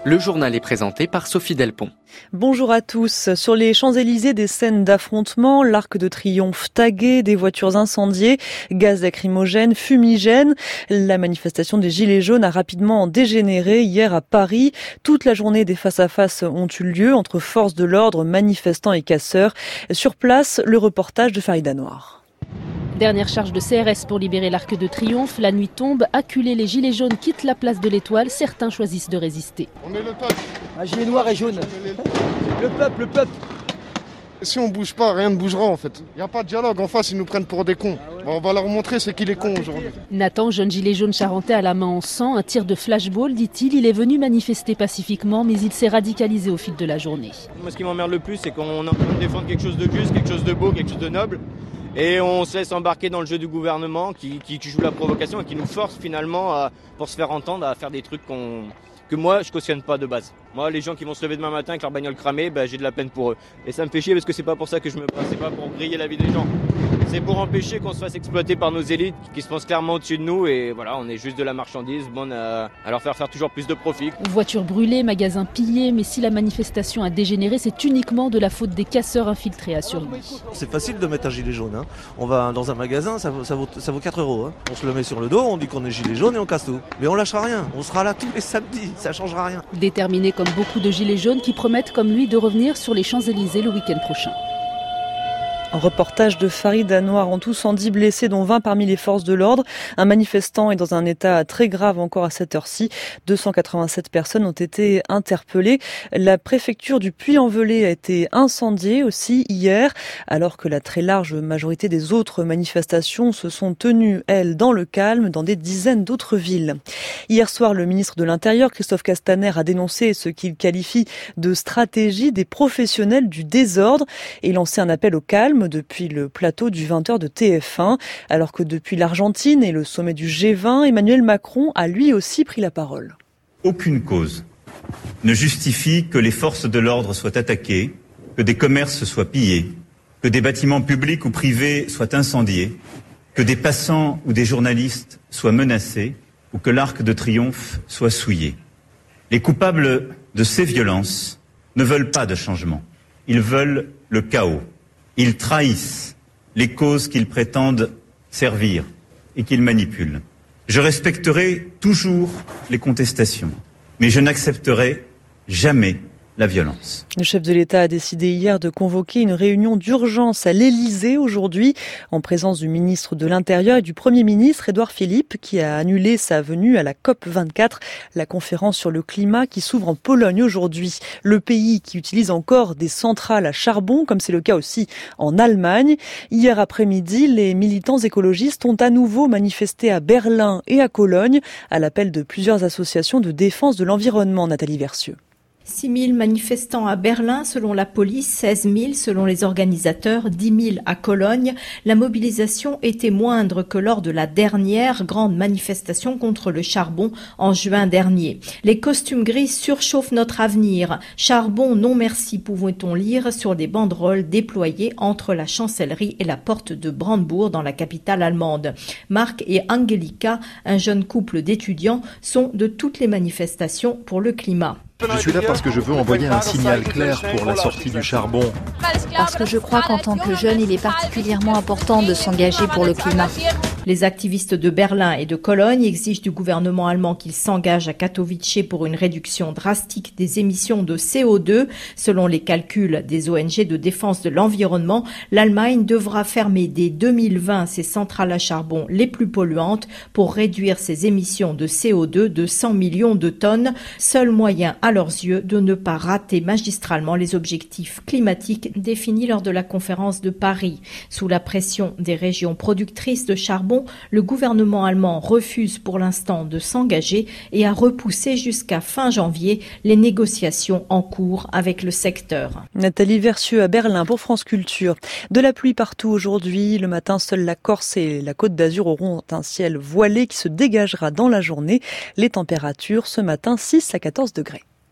Le journal est présenté par Sophie Delpont. Bonjour à tous. Sur les Champs-Élysées, des scènes d'affrontement, l'Arc de Triomphe tagué, des voitures incendiées, gaz lacrymogène, fumigène. La manifestation des Gilets jaunes a rapidement dégénéré hier à Paris. Toute la journée, des face-à-face ont eu lieu entre forces de l'ordre, manifestants et casseurs. Sur place, le reportage de Farida Noir. Dernière charge de CRS pour libérer l'Arc de Triomphe. La nuit tombe, acculés, les Gilets jaunes quittent la place de l'Étoile. Certains choisissent de résister. On est le peuple. Un gilet noir et jaune. Le peuple. Si on bouge pas, rien ne bougera en fait. Il n'y a pas de dialogue. En face, ils nous prennent pour des cons. On va leur montrer c'est qui les cons aujourd'hui. Nathan, jeune gilet jaune charentais à la main en sang, un tir de flashball, dit-il. Il est venu manifester pacifiquement, mais il s'est radicalisé au fil de la journée. Moi, ce qui m'emmerde le plus, c'est qu'on est en train de défendre quelque chose de juste, quelque chose de beau, quelque chose de noble. Et on se laisse embarquer dans le jeu du gouvernement qui joue la provocation et qui nous force finalement, pour se faire entendre, à faire des trucs que moi je cautionne pas de base. Moi, les gens qui vont se lever demain matin avec leur bagnole cramée, j'ai de la peine pour eux. Et ça me fait chier parce que c'est pas pour ça que je me bats, c'est pas pour griller la vie des gens. C'est pour empêcher qu'on se fasse exploiter par nos élites qui se pensent clairement au-dessus de nous et voilà, on est juste de la marchandise, à leur faire toujours plus de profit. Voitures brûlées, magasins pillés, mais si la manifestation a dégénéré, c'est uniquement de la faute des casseurs infiltrés, assure lui. C'est facile de mettre un gilet jaune. On va dans un magasin, ça vaut 4 €. On se le met sur le dos, on dit qu'on est gilet jaune et on casse tout. Mais on lâchera rien, on sera là tous les samedis, ça changera rien. Déterminé comme beaucoup de gilets jaunes qui promettent comme lui de revenir sur les Champs-Élysées le week-end prochain. Un reportage de Farida Noir. En tout, 110 blessés, dont 20 parmi les forces de l'ordre. Un manifestant est dans un état très grave encore à cette heure-ci. 287 personnes ont été interpellées. La préfecture du Puy-en-Velay a été incendiée aussi hier, alors que la très large majorité des autres manifestations se sont tenues, elles, dans le calme, dans des dizaines d'autres villes. Hier soir, le ministre de l'Intérieur, Christophe Castaner, a dénoncé ce qu'il qualifie de stratégie des professionnels du désordre et lancé un appel au calme depuis le plateau du 20h de TF1, alors que depuis l'Argentine et le sommet du G20, Emmanuel Macron a lui aussi pris la parole. Aucune cause ne justifie que les forces de l'ordre soient attaquées, que des commerces soient pillés, que des bâtiments publics ou privés soient incendiés, que des passants ou des journalistes soient menacés ou que l'Arc de Triomphe soit souillé. Les coupables de ces violences ne veulent pas de changement, ils veulent le chaos. Ils trahissent les causes qu'ils prétendent servir et qu'ils manipulent. Je respecterai toujours les contestations, mais je n'accepterai jamais la violence. Le chef de l'État a décidé hier de convoquer une réunion d'urgence à l'Élysée aujourd'hui, en présence du ministre de l'Intérieur et du Premier ministre Édouard Philippe, qui a annulé sa venue à la COP24, la conférence sur le climat qui s'ouvre en Pologne aujourd'hui. Le pays qui utilise encore des centrales à charbon, comme c'est le cas aussi en Allemagne. Hier après-midi, les militants écologistes ont à nouveau manifesté à Berlin et à Cologne, à l'appel de plusieurs associations de défense de l'environnement. Nathalie Versieux. 6 000 manifestants à Berlin selon la police, 16 000 selon les organisateurs, 10 000 à Cologne. La mobilisation était moindre que lors de la dernière grande manifestation contre le charbon en juin dernier. Les costumes gris surchauffent notre avenir. Charbon, non merci, pouvait-on lire sur des banderoles déployées entre la chancellerie et la porte de Brandebourg dans la capitale allemande. Marc et Angelika, un jeune couple d'étudiants, sont de toutes les manifestations pour le climat. Je suis là parce que je veux envoyer un signal clair pour la sortie du charbon. Parce que je crois qu'en tant que jeune, il est particulièrement important de s'engager pour le climat. Les activistes de Berlin et de Cologne exigent du gouvernement allemand qu'il s'engage à Katowice pour une réduction drastique des émissions de CO2. Selon les calculs des ONG de défense de l'environnement, l'Allemagne devra fermer dès 2020 ses centrales à charbon les plus polluantes pour réduire ses émissions de CO2 de 100 millions de tonnes. Seul moyen à leurs yeux de ne pas rater magistralement les objectifs climatiques définis lors de la conférence de Paris. Sous la pression des régions productrices de charbon, le gouvernement allemand refuse pour l'instant de s'engager et a repoussé jusqu'à fin janvier les négociations en cours avec le secteur. Nathalie Versieux à Berlin pour France Culture. De la pluie partout aujourd'hui. Le matin, seule la Corse et la Côte d'Azur auront un ciel voilé qui se dégagera dans la journée. Les températures ce matin 6 à 14 degrés.